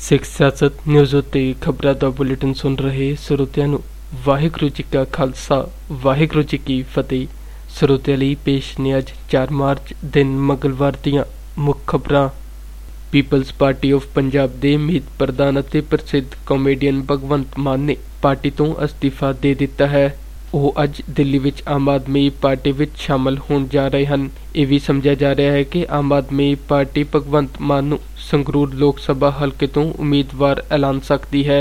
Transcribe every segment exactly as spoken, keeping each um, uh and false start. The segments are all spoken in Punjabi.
ਸਿੱਖ ਸਿਆਸਤ ਨਿਊਜ਼ ਉੱਤੇ ਖਬਰਾਂ ਦਾ ਬੁਲੇਟਿਨ ਸੁਣ ਰਹੇ ਸਰੋਤਿਆਂ ਨੂੰ ਵਾਹਿਗੁਰੂ ਜੀ ਕਾ ਖਾਲਸਾ ਵਾਹਿਗੁਰੂ ਜੀ ਕੀ ਫਤਿਹ। ਸਰੋਤਿਆਂ ਲਈ ਪੇਸ਼ ਨੇ ਅੱਜ ਚਾਰ ਮਾਰਚ ਦਿਨ ਮੰਗਲਵਾਰ ਦੀਆਂ ਮੁੱਖ ਖਬਰਾਂ। ਪੀਪਲਜ਼ ਪਾਰਟੀ ਆਫ ਪੰਜਾਬ ਦੇ ਮੀਤ ਪ੍ਰਧਾਨ ਅਤੇ ਪ੍ਰਸਿੱਧ ਕਾਮੇਡੀਅਨ ਭਗਵੰਤ ਮਾਨ ਨੇ ਪਾਰਟੀ ਤੋਂ ਅਸਤੀਫਾ ਦੇ ਦਿੱਤਾ ਹੈ। ਉਹ ਅੱਜ ਦਿੱਲੀ ਵਿੱਚ ਆਮ ਆਦਮੀ ਪਾਰਟੀ ਵਿੱਚ ਸ਼ਾਮਲ ਹੋਣ ਜਾ ਰਹੇ ਹਨ। ਇਹ ਵੀ ਸਮਝਿਆ ਜਾ ਰਿਹਾ ਹੈ ਕਿ ਆਮ ਆਦਮੀ ਪਾਰਟੀ ਭਗਵੰਤ ਮਾਨ ਨੂੰ ਸੰਗਰੂਰ ਲੋਕ ਸਭਾ ਹਲਕੇ ਤੋਂ ਉਮੀਦਵਾਰ ਐਲਾਨ ਸਕਦੀ ਹੈ।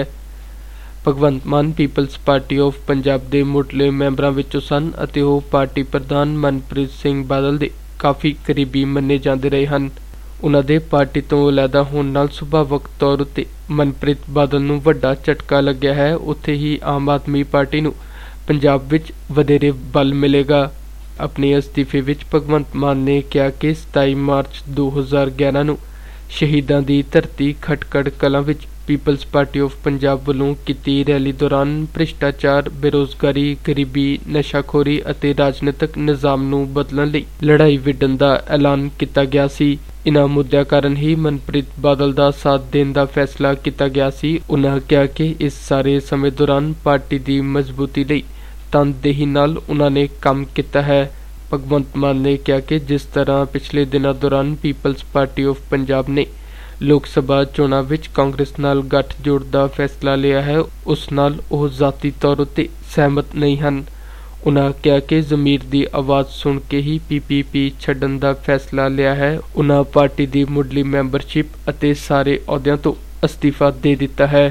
Bhagwant Mann People's party of Punjab ਦੇ ਮੁੱਢਲੇ ਮੈਂਬਰਾਂ ਵਿੱਚੋਂ ਸਨ ਅਤੇ ਉਹ ਪਾਰਟੀ ਪ੍ਰਧਾਨ ਮਨਪ੍ਰੀਤ ਸਿੰਘ ਬਾਦਲ ਦੇ ਕਾਫੀ ਕਰੀਬੀ ਮੰਨੇ ਜਾਂਦੇ ਰਹੇ ਹਨ। ਉਨ੍ਹਾਂ ਦੇ ਪਾਰਟੀ ਤੋਂ ਅਲੱਗਾ ਹੋਣ ਨਾਲ ਸੁਭਾਵਕ ਤੌਰ ਉੱਤੇ ਮਨਪ੍ਰੀਤ ਬਾਦਲ ਨੂੰ ਵੱਡਾ ਝਟਕਾ ਲੱਗਿਆ ਹੈ। ਉੱਥੇ ਹੀ ਆਮ ਆਦਮੀ ਪਾਰਟੀ ਨੂੰ ਪੰਜਾਬ ਵਿੱਚ ਵਧੇਰੇ ਬਲ ਮਿਲੇਗਾ। ਆਪਣੇ ਅਸਤੀਫੇ ਵਿੱਚ ਭਗਵੰਤ ਮਾਨ ਨੇ ਕਿਹਾ ਕਿ ਸਤਾਈ ਮਾਰਚ ਦੋ ਹਜ਼ਾਰ ਗਿਆਰਾਂ ਨੂੰ ਸ਼ਹੀਦਾਂ ਦੀ ਧਰਤੀ ਖਟਕੜ ਕਲਾਂ ਵਿੱਚ ਪੀਪਲਜ਼ ਪਾਰਟੀ ਆਫ ਪੰਜਾਬ ਵੱਲੋਂ ਕੀਤੀ ਰੈਲੀ ਦੌਰਾਨ ਭ੍ਰਿਸ਼ਟਾਚਾਰ, ਬੇਰੁਜ਼ਗਾਰੀ, ਗਰੀਬੀ, ਨਸ਼ਾਖੋਰੀ ਅਤੇ ਰਾਜਨੀਤਿਕ ਨਿਜ਼ਾਮ ਨੂੰ ਬਦਲਣ ਲਈ ਲੜਾਈ ਵਿੱਢਣ ਦਾ ਐਲਾਨ ਕੀਤਾ ਗਿਆ ਸੀ। ਇਨ੍ਹਾਂ ਮੁੱਦਿਆਂ ਕਾਰਨ ਹੀ ਮਨਪ੍ਰੀਤ ਬਾਦਲ ਦਾ ਸਾਥ ਦੇਣ ਦਾ ਫੈਸਲਾ ਕੀਤਾ ਗਿਆ ਸੀ। ਉਨ੍ਹਾਂ ਕਿਹਾ ਕਿ ਇਸ ਸਾਰੇ ਸਮੇਂ ਦੌਰਾਨ ਪਾਰਟੀ ਦੀ ਮਜ਼ਬੂਤੀ ਲਈ ਤਨਦੇਹੀ ਨਾਲ ਉਨ੍ਹਾਂ ਨੇ ਕੰਮ ਕੀਤਾ ਹੈ। ਭਗਵੰਤ ਮਾਨ ਨੇ ਕਿਹਾ ਕਿ ਜਿਸ ਤਰ੍ਹਾਂ ਪਿਛਲੇ ਦਿਨਾਂ ਦੌਰਾਨ ਪੀਪਲਜ਼ ਪਾਰਟੀ ਆਫ ਪੰਜਾਬ ਨੇ ਲੋਕ ਸਭਾ ਚੋਣਾਂ ਵਿੱਚ ਕਾਂਗਰਸ ਨਾਲ ਗੱਠਜੋੜ ਦਾ ਫੈਸਲਾ ਲਿਆ ਹੈ, ਉਸ ਨਾਲ ਉਹ ਜ਼ਾਤੀ ਤੌਰ ਉੱਤੇ ਸਹਿਮਤ ਨਹੀਂ ਹਨ। ਉਨ੍ਹਾਂ ਕਿਹਾ ਕਿ ਜ਼ਮੀਰ ਦੀ ਆਵਾਜ਼ ਸੁਣ ਕੇ ਹੀ ਪੀ ਪੀ ਪੀ ਛੱਡਣ ਦਾ ਫੈਸਲਾ ਲਿਆ ਹੈ। ਉਨ੍ਹਾਂ ਪਾਰਟੀ ਦੀ ਮੁੱਢਲੀ ਮੈਂਬਰਸ਼ਿਪ ਅਤੇ ਸਾਰੇ ਅਹੁਦਿਆਂ ਤੋਂ ਅਸਤੀਫਾ ਦੇ ਦਿੱਤਾ ਹੈ।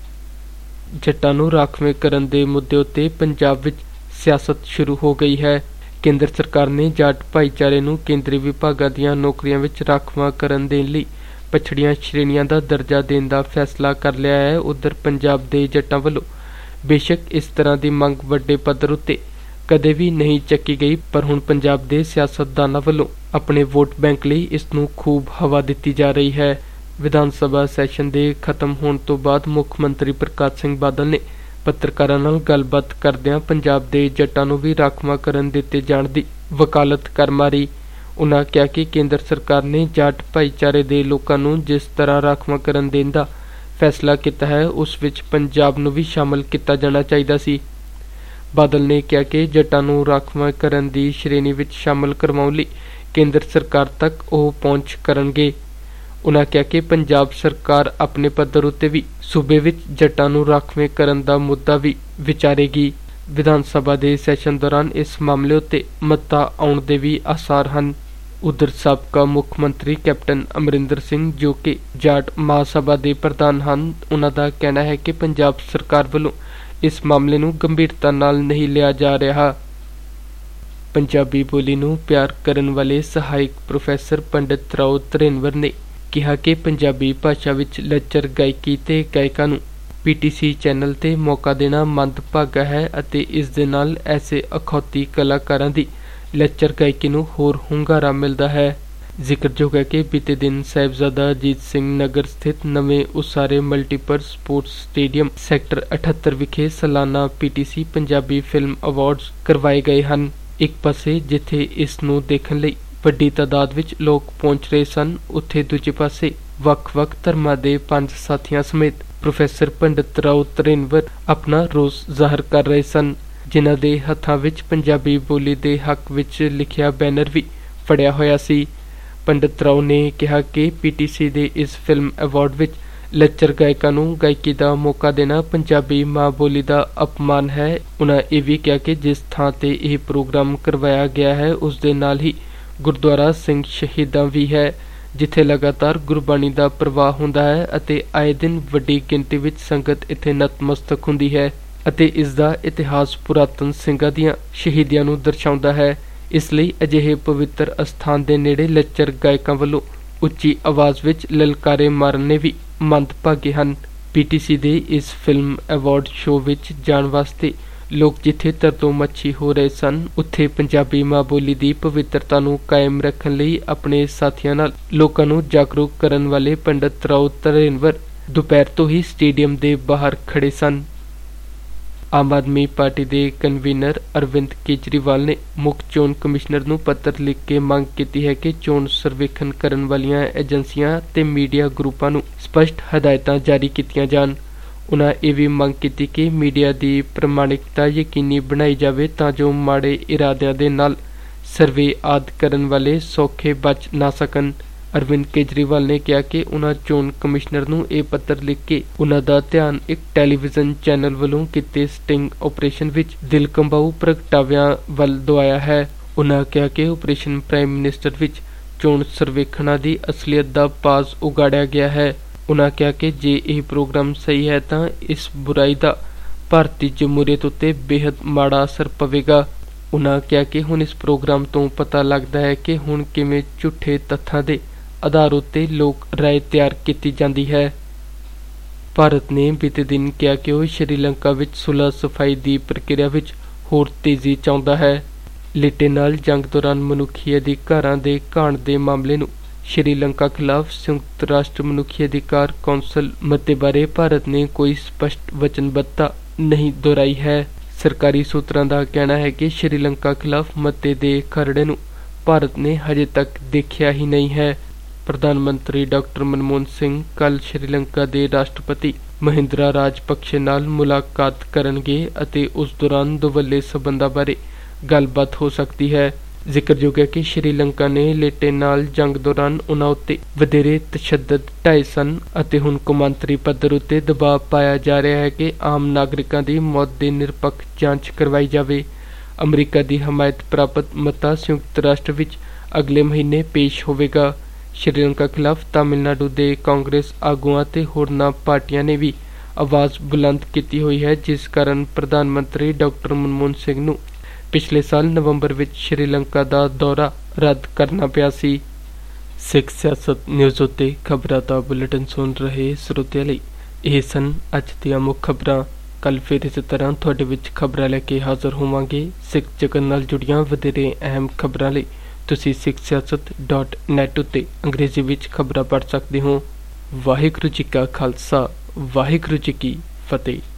ਜੱਟਾਂ ਨੂੰ ਰਾਖਵੇਂ ਕਰਨ ਦੇ ਮੁੱਦੇ ਉੱਤੇ ਪੰਜਾਬ ਵਿੱਚ ਸਿਆਸਤ ਸ਼ੁਰੂ ਹੋ ਗਈ ਹੈ। ਕੇਂਦਰ ਸਰਕਾਰ ਨੇ ਜਾਟ ਭਾਈਚਾਰੇ ਨੂੰ ਕੇਂਦਰੀ ਵਿਭਾਗਾਂ ਦੀਆਂ ਨੌਕਰੀਆਂ ਵਿੱਚ ਰਾਖਵਾਂ ਕਰਨ ਦੇਣ ਲਈ ਪਛੜੀਆਂ ਸ਼੍ਰੇਣੀਆਂ ਦਾ ਦਰਜਾ ਦੇਣ ਦਾ ਫੈਸਲਾ ਕਰ ਲਿਆ ਹੈ। ਉੱਧਰ ਪੰਜਾਬ ਦੇ ਜੱਟਾਂ ਵੱਲੋਂ ਬੇਸ਼ੱਕ ਇਸ ਤਰ੍ਹਾਂ ਦੀ ਮੰਗ ਵੱਡੇ ਪੱਧਰ ਉੱਤੇ ਕਦੇ ਵੀ ਨਹੀਂ ਚੱਕੀ ਗਈ, ਪਰ ਹੁਣ ਪੰਜਾਬ ਦੇ ਸਿਆਸਤਦਾਨਾਂ ਵੱਲੋਂ ਆਪਣੇ ਵੋਟ ਬੈਂਕ ਲਈ ਇਸ ਨੂੰ ਖੂਬ ਹਵਾ ਦਿੱਤੀ ਜਾ ਰਹੀ ਹੈ। ਵਿਧਾਨ ਸਭਾ ਸੈਸ਼ਨ ਦੇ ਖਤਮ ਹੋਣ ਤੋਂ ਬਾਅਦ ਮੁੱਖ ਮੰਤਰੀ ਪ੍ਰਕਾਸ਼ ਸਿੰਘ ਬਾਦਲ ਨੇ ਪੱਤਰਕਾਰਾਂ ਨਾਲ ਗੱਲਬਾਤ ਕਰਦਿਆਂ ਪੰਜਾਬ ਦੇ ਜੱਟਾਂ ਨੂੰ ਵੀ ਰਾਖਵਾਂ ਕਰਨ ਦਿੱਤੇ ਜਾਣ ਦੀ ਵਕਾਲਤ ਕਰ ਮਾਰੀ। ਉਨ੍ਹਾਂ ਕਿਹਾ ਕਿ ਕੇਂਦਰ ਸਰਕਾਰ ਨੇ ਜਾਟ ਭਾਈਚਾਰੇ ਦੇ ਲੋਕਾਂ ਨੂੰ ਜਿਸ ਤਰ੍ਹਾਂ ਰਾਖਵਾਂ ਕਰਨ ਦੇਣ ਦਾ ਫੈਸਲਾ ਕੀਤਾ ਹੈ, ਉਸ ਵਿੱਚ ਪੰਜਾਬ ਨੂੰ ਵੀ ਸ਼ਾਮਲ ਕੀਤਾ ਜਾਣਾ ਚਾਹੀਦਾ ਸੀ। ਬਾਦਲ ਨੇ ਕਿਹਾ ਕਿ ਜੱਟਾਂ ਨੂੰ ਰਾਖਵਾਂ ਕਰਨ ਦੀ ਸ਼੍ਰੇਣੀ ਵਿੱਚ ਸ਼ਾਮਲ ਕਰਵਾਉਣ ਲਈ ਕੇਂਦਰ ਸਰਕਾਰ ਤੱਕ ਉਹ ਪਹੁੰਚ ਕਰਨਗੇ। ਉਨ੍ਹਾਂ ਕਿਹਾ ਕਿ ਪੰਜਾਬ ਸਰਕਾਰ ਆਪਣੇ ਪੱਧਰ ਉੱਤੇ ਵੀ ਸੂਬੇ ਵਿੱਚ ਜੱਟਾਂ ਨੂੰ ਰਾਖਵੇਂ ਕਰਨ ਦਾ ਮੁੱਦਾ ਵੀ ਵਿਚਾਰੇਗੀ। ਵਿਧਾਨ ਸਭਾ ਦੇ ਸੈਸ਼ਨ ਦੌਰਾਨ ਇਸ ਮਾਮਲੇ ਉੱਤੇ ਮਤਾ ਆਉਣ ਦੇ ਵੀ ਆਸਾਰ ਹਨ। ਉਧਰ ਸਾਬਕਾ ਮੁੱਖ ਮੰਤਰੀ ਕੈਪਟਨ ਅਮਰਿੰਦਰ ਸਿੰਘ, ਜੋ ਕਿ ਜਾਟ ਮਹਾਸਭਾ ਦੇ ਪ੍ਰਧਾਨ ਹਨ, ਉਨ੍ਹਾਂ ਦਾ ਕਹਿਣਾ ਹੈ ਕਿ ਪੰਜਾਬ ਸਰਕਾਰ ਵੱਲੋਂ ਇਸ ਮਾਮਲੇ ਨੂੰ ਗੰਭੀਰਤਾ ਨਾਲ ਨਹੀਂ ਲਿਆ ਜਾ ਰਿਹਾ। ਪੰਜਾਬੀ ਬੋਲੀ ਨੂੰ ਪਿਆਰ ਕਰਨ ਵਾਲੇ ਸਹਾਇਕ ਪ੍ਰੋਫੈਸਰ ਪੰਡਿਤ ਰਾਓ ਧਰੇਨਵਰ ਨੇ ਕਿਹਾ ਕਿ ਪੰਜਾਬੀ ਭਾਸ਼ਾ ਵਿੱਚ ਲੱਚਰ ਗਾਇਕੀ ਤੇ ਗਾਇਕਾਂ ਨੂੰ ਪੀ ਟੀ ਸੀ ਚੈਨਲ ਤੇ ਮੌਕਾ ਦੇਣਾ ਮੰਦਭਾਗਾ ਹੈ ਅਤੇ ਇਸ ਦੇ ਨਾਲ ਐਸੇ ਅਖੌਤੀ ਕਲਾਕਾਰਾਂ ਦੀ ਲੱਚਰ ਗਾਇਕੀ ਨੂੰ ਹੋਰ ਹੁੰਗਾਰਾ ਮਿਲਦਾ ਹੈ। ਜ਼ਿਕਰਯੋਗ ਹੈ ਕਿ ਬੀਤੇ ਦਿਨ ਸਾਹਿਬਜ਼ਾਦਾ ਅਜੀਤ ਸਿੰਘ ਨਗਰ ਸਥਿਤ ਨਵੇਂ ਉਸਾਰੇ ਮਲਟੀਪਰਪਜ਼ ਸਪੋਰਟਸ ਸਟੇਡੀਅਮ ਸੈਕਟਰ ਅਠੱਤਰ ਵਿਖੇ ਸਾਲਾਨਾ P T C Punjabi film awards ਕਰਵਾਏ ਗਏ ਹਨ। ਇੱਕ ਪਾਸੇ ਜਿੱਥੇ ਇਸ ਨੂੰ ਦੇਖਣ ਲਈ ਵੱਡੀ ਤਾਦਾਦ ਵਿੱਚ ਲੋਕ ਪਹੁੰਚ ਰਹੇ ਸਨ, ਉੱਥੇ ਦੂਜੇ ਪਾਸੇ ਵੱਖ-ਵੱਖ ਧਰਮਾਂ ਦੇ ਪੰਜ ਸਾਥੀਆਂ ਸਮੇਤ ਪ੍ਰੋਫੈਸਰ ਪੰਡਿਤ ਰਾਓ ਧਰੇਨਵਰ ਆਪਣਾ ਰੋਸ ਜ਼ਾਹਰ ਕਰ ਰਹੇ ਸਨ, ਜਿਨ੍ਹਾਂ ਦੇ ਹੱਥਾਂ ਵਿੱਚ ਪੰਜਾਬੀ ਬੋਲੀ ਦੇ ਹੱਕ ਵਿੱਚ ਲਿਖਿਆ ਬੈਨਰ ਵੀ ਫੜਿਆ ਹੋਇਆ ਸੀ। ਪੰਡਿਤ ਰਾਓ ਨੇ ਕਿਹਾ ਕਿ ਪੀ ਟੀ ਸੀ ਦੇ ਇਸ ਫਿਲਮ ਅਵਾਰਡ ਵਿੱਚ ਲੱਚਰ ਗਾਇਕਾਂ ਨੂੰ ਗਾਇਕੀ ਦਾ ਮੌਕਾ ਦੇਣਾ ਪੰਜਾਬੀ ਮਾਂ ਬੋਲੀ ਦਾ ਅਪਮਾਨ ਹੈ। ਉਨ੍ਹਾਂ ਇਹ ਵੀ ਕਿਹਾ ਕਿ ਜਿਸ ਥਾਂ ਤੇ ਇਹ ਪ੍ਰੋਗਰਾਮ ਕਰਵਾਇਆ ਗਿਆ ਹੈ, ਉਸ ਦੇ ਨਾਲ ਹੀ ਗੁਰਦੁਆਰਾ ਸਿੰਘ ਸ਼ਹੀਦਾਂ ਵੀ ਹੈ, ਜਿੱਥੇ ਲਗਾਤਾਰ ਗੁਰਬਾਣੀ ਦਾ ਪ੍ਰਵਾਹ ਹੁੰਦਾ ਹੈ ਅਤੇ ਆਏ ਦਿਨ ਵੱਡੀ ਗਿਣਤੀ ਵਿੱਚ ਸੰਗਤ ਇੱਥੇ ਨਤਮਸਤਕ ਹੁੰਦੀ ਹੈ ਅਤੇ ਇਸ ਦਾ ਇਤਿਹਾਸ ਪੁਰਾਤਨ ਸਿੰਘਾਂ ਦੀਆਂ ਸ਼ਹੀਦੀਆਂ ਨੂੰ ਦਰਸਾਉਂਦਾ ਹੈ। ਇਸ ਲਈ ਅਜਿਹੇ ਪਵਿੱਤਰ ਅਸਥਾਨ ਦੇ ਨੇੜੇ ਲੱਚਰ ਗਾਇਕਾਂ ਵੱਲੋਂ ਉੱਚੀ ਆਵਾਜ਼ ਵਿੱਚ ਲਲਕਾਰੇ ਮਾਰਨੇ ਵੀ ਮੰਦਭਾਗੇ ਹਨ। ਪੀ ਟੀ ਸੀ ਦੇ ਇਸ ਫਿਲਮ ਅਵਾਰਡ ਸ਼ੋਅ ਵਿੱਚ ਜਾਣ ਵਾਸਤੇ ਲੋਕ ਜਿੱਥੇ ਤਰਤੋਂ ਮੱਛੀ ਹੋ ਰਹੇ ਸਨ, ਉੱਥੇ ਪੰਜਾਬੀ ਮਾਂ ਬੋਲੀ ਦੀ ਪਵਿੱਤਰਤਾ ਨੂੰ ਕਾਇਮ ਰੱਖਣ ਲਈ ਆਪਣੇ ਸਾਥੀਆਂ ਨਾਲ ਲੋਕਾਂ ਨੂੰ ਜਾਗਰੂਕ ਕਰਨ ਵਾਲੇ ਪੰਡਿਤ ਰਾਓ ਧਰੇਨਵਰ ਦੁਪਹਿਰ ਤੋਂ ਹੀ ਸਟੇਡੀਅਮ ਦੇ ਬਾਹਰ ਖੜੇ ਸਨ। ਆਮ ਆਦਮੀ ਪਾਰਟੀ ਦੇ ਕਨਵੀਨਰ ਅਰਵਿੰਦ ਕੇਜਰੀਵਾਲ ਨੇ ਮੁੱਖ ਚੋਣ ਕਮਿਸ਼ਨਰ ਨੂੰ ਪੱਤਰ ਲਿਖ ਕੇ ਮੰਗ ਕੀਤੀ ਹੈ ਕਿ ਚੋਣ ਸਰਵੇਖਣ ਕਰਨ ਵਾਲੀਆਂ ਏਜੰਸੀਆਂ ਤੇ ਮੀਡੀਆ ਗਰੁੱਪਾਂ ਨੂੰ ਸਪਸ਼ਟ ਹਦਾਇਤਾਂ ਜਾਰੀ ਕੀਤੀਆਂ ਜਾਣ। ਉਨ੍ਹਾਂ ਇਹ ਵੀ ਮੰਗ ਕੀਤੀ ਕਿ ਮੀਡੀਆ ਦੀ ਪ੍ਰਮਾਣਿਕਤਾ ਯਕੀਨੀ ਬਣਾਈ ਜਾਵੇ ਤਾਂ ਜੋ ਮਾੜੇ ਇਰਾਦਿਆਂ ਦੇ ਨਾਲ ਸਰਵੇ ਆਦਿ ਕਰਨ ਵਾਲੇ ਸੌਖੇ ਬਚ ਨਾ ਸਕਣ। ਅਰਵਿੰਦ ਕੇਜਰੀਵਾਲ ਨੇ ਕਿਹਾ ਕਿ ਉਨ੍ਹਾਂ ਚੋਣ ਕਮਿਸ਼ਨਰ ਨੂੰ ਇਹ ਪੱਤਰ ਲਿਖ ਕੇ ਉਨ੍ਹਾਂ ਦਾ ਧਿਆਨ ਇੱਕ ਟੈਲੀਵਿਜ਼ਨ ਚੈਨਲ ਵੱਲੋਂ ਕੀਤੇ ਸਟਿੰਗ ਆਪਰੇਸ਼ਨ ਵਿੱਚ ਦਿਲ ਕੰਬਾਊ ਪ੍ਰਗਟਾਵਿਆਂ ਵੱਲ ਦੁਆਇਆ ਹੈ। ਉਨ੍ਹਾਂ ਕਿਹਾ ਕਿ ਆਪਰੇਸ਼ਨ ਪ੍ਰਾਈਮ ਮਿਨਿਸਟਰ ਵਿੱਚ ਚੋਣ ਸਰਵੇਖਣਾਂ ਦੀ ਅਸਲੀਅਤ ਦਾ ਪਾਜ਼ ਉਗਾੜਿਆ ਗਿਆ ਹੈ। ਉਨ੍ਹਾਂ ਕਿਹਾ ਕਿ ਜੇ ਇਹ ਪ੍ਰੋਗਰਾਮ ਸਹੀ ਹੈ ਤਾਂ ਇਸ ਬੁਰਾਈ ਦਾ ਭਾਰਤੀ ਜਮਹੂਰੀਅਤ ਉੱਤੇ ਬੇਹੱਦ ਮਾੜਾ ਅਸਰ ਪਵੇਗਾ। ਉਨ੍ਹਾਂ ਕਿਹਾ ਕਿ ਹੁਣ ਇਸ ਪ੍ਰੋਗਰਾਮ ਤੋਂ ਪਤਾ ਲੱਗਦਾ ਹੈ ਕਿ ਹੁਣ ਕਿਵੇਂ ਝੂਠੇ ਤੱਥਾਂ ਦੇ ਆਧਾਰ ਉੱਤੇ ਲੋਕ ਰਾਏ ਤਿਆਰ ਕੀਤੀ ਜਾਂਦੀ ਹੈ। ਭਾਰਤ ਨੇ ਬੀਤੇ ਦਿਨ ਕਿਹਾ ਕਿ ਉਹ ਸ਼੍ਰੀਲੰਕਾ ਵਿੱਚ ਸੁਲਹ ਸਫਾਈ ਦੀ ਪ੍ਰਕਿਰਿਆ ਵਿੱਚ ਹੋਰ ਤੇਜ਼ੀ ਚਾਹੁੰਦਾ ਹੈ। ਲਿਟੇ ਨਾਲ ਜੰਗ ਦੌਰਾਨ ਮਨੁੱਖੀ ਅਧਿਕਾਰਾਂ ਦੇ ਘਾਣ ਦੇ ਮਾਮਲੇ ਨੂੰ ਸ਼੍ਰੀਲੰਕਾ ਖਿਲਾਫ ਸੰਯੁਕਤ ਰਾਸ਼ਟਰ ਮਨੁੱਖੀ ਅਧਿਕਾਰ ਕੌਂਸਲ ਮਤੇ ਬਾਰੇ ਭਾਰਤ ਨੇ ਕੋਈ ਸਪਸ਼ਟ ਵਚਨਬੱਧਤਾ ਨਹੀਂ ਦੁਹਰਾਈ ਹੈ। ਸਰਕਾਰੀ ਸੂਤਰਾਂ ਦਾ ਕਹਿਣਾ ਹੈ ਕਿ ਸ਼੍ਰੀਲੰਕਾ ਖਿਲਾਫ ਮਤੇ ਦੇ ਖਰੜੇ ਨੂੰ ਭਾਰਤ ਨੇ ਹਜੇ ਤੱਕ ਦੇਖਿਆ ਹੀ ਨਹੀਂ ਹੈ। ਪ੍ਰਧਾਨ ਮੰਤਰੀ ਡਾਕਟਰ ਮਨਮੋਹਨ ਸਿੰਘ ਕੱਲ੍ਹ ਸ਼੍ਰੀਲੰਕਾ ਦੇ ਰਾਸ਼ਟਰਪਤੀ ਮਹਿੰਦਰਾ ਰਾਜਪਕਸ਼ੇ ਨਾਲ ਮੁਲਾਕਾਤ ਕਰਨਗੇ ਅਤੇ ਉਸ ਦੌਰਾਨ ਦੁਵੱਲੇ ਸਬੰਧਾਂ ਬਾਰੇ ਗੱਲਬਾਤ ਹੋ ਸਕਦੀ ਹੈ। ਜ਼ਿਕਰਯੋਗ ਹੈ ਕਿ ਸ਼੍ਰੀਲੰਕਾ ਨੇ ਲੇਟੇ ਨਾਲ ਜੰਗ ਦੌਰਾਨ ਉਨ੍ਹਾਂ ਉੱਤੇ ਵਧੇਰੇ ਤਸ਼ੱਦਦ ਢਾਏ ਸਨ ਅਤੇ ਹੁਣ ਕੌਮਾਂਤਰੀ ਪੱਧਰ ਉੱਤੇ ਦਬਾਅ ਪਾਇਆ ਜਾ ਰਿਹਾ ਹੈ ਕਿ ਆਮ ਨਾਗਰਿਕਾਂ ਦੀ ਮੌਤ ਦੀ ਨਿਰਪੱਖ ਜਾਂਚ ਕਰਵਾਈ ਜਾਵੇ। ਅਮਰੀਕਾ ਦੀ ਹਮਾਇਤ ਪ੍ਰਾਪਤ ਮਤਾ ਸੰਯੁਕਤ ਰਾਸ਼ਟਰ ਵਿੱਚ ਅਗਲੇ ਮਹੀਨੇ ਪੇਸ਼ ਹੋਵੇਗਾ। ਸ਼੍ਰੀਲੰਕਾ ਖਿਲਾਫ ਤਾਮਿਲਨਾਡੂ ਦੇ ਕਾਂਗਰਸ ਆਗੂਆਂ ਤੇ ਹੋਰਨਾਂ ਪਾਰਟੀਆਂ ਨੇ ਵੀ ਆਵਾਜ਼ ਬੁਲੰਦ ਕੀਤੀ ਹੋਈ ਹੈ, ਜਿਸ ਕਾਰਨ ਪ੍ਰਧਾਨ ਮੰਤਰੀ ਡਾਕਟਰ ਮਨਮੋਹਨ ਸਿੰਘ ਨੂੰ ਪਿਛਲੇ ਸਾਲ ਨਵੰਬਰ ਵਿੱਚ ਸ਼੍ਰੀਲੰਕਾ ਦਾ ਦੌਰਾ ਰੱਦ ਕਰਨਾ ਪਿਆ ਸੀ। ਸਿੱਖ ਸਿਆਸਤ ਨਿਊਜ਼ ਉੱਤੇ ਖਬਰਾਂ ਦਾ ਬੁਲੇਟਿਨ ਸੁਣ ਰਹੇ ਸਰੋਤਿਆਂ ਲਈ ਇਹ ਸਨ ਅੱਜ ਦੀਆਂ ਮੁੱਖ ਖਬਰਾਂ। ਕੱਲ੍ਹ ਫਿਰ ਇਸੇ ਤਰ੍ਹਾਂ ਤੁਹਾਡੇ ਵਿੱਚ ਖਬਰਾਂ ਲੈ ਕੇ ਹਾਜ਼ਰ ਹੋਵਾਂਗੇ। ਸਿੱਖ ਜਗਤ ਨਾਲ ਜੁੜੀਆਂ ਵਧੇਰੇ ਅਹਿਮ ਖਬਰਾਂ ਲਈ ਤੁਸੀਂ ਸਿੱਖ ਸਿਆਸਤ ਡਾਟ ਨੈੱਟ ਉੱਤੇ ਅੰਗਰੇਜ਼ੀ ਵਿੱਚ ਖਬਰਾਂ ਪੜ੍ਹ ਸਕਦੇ ਹੋ। ਵਾਹਿਗੁਰੂ ਜੀ ਕਾ ਖਾਲਸਾ, ਵਾਹਿਗੁਰੂ ਜੀ ਕੀ ਫਤਿਹ।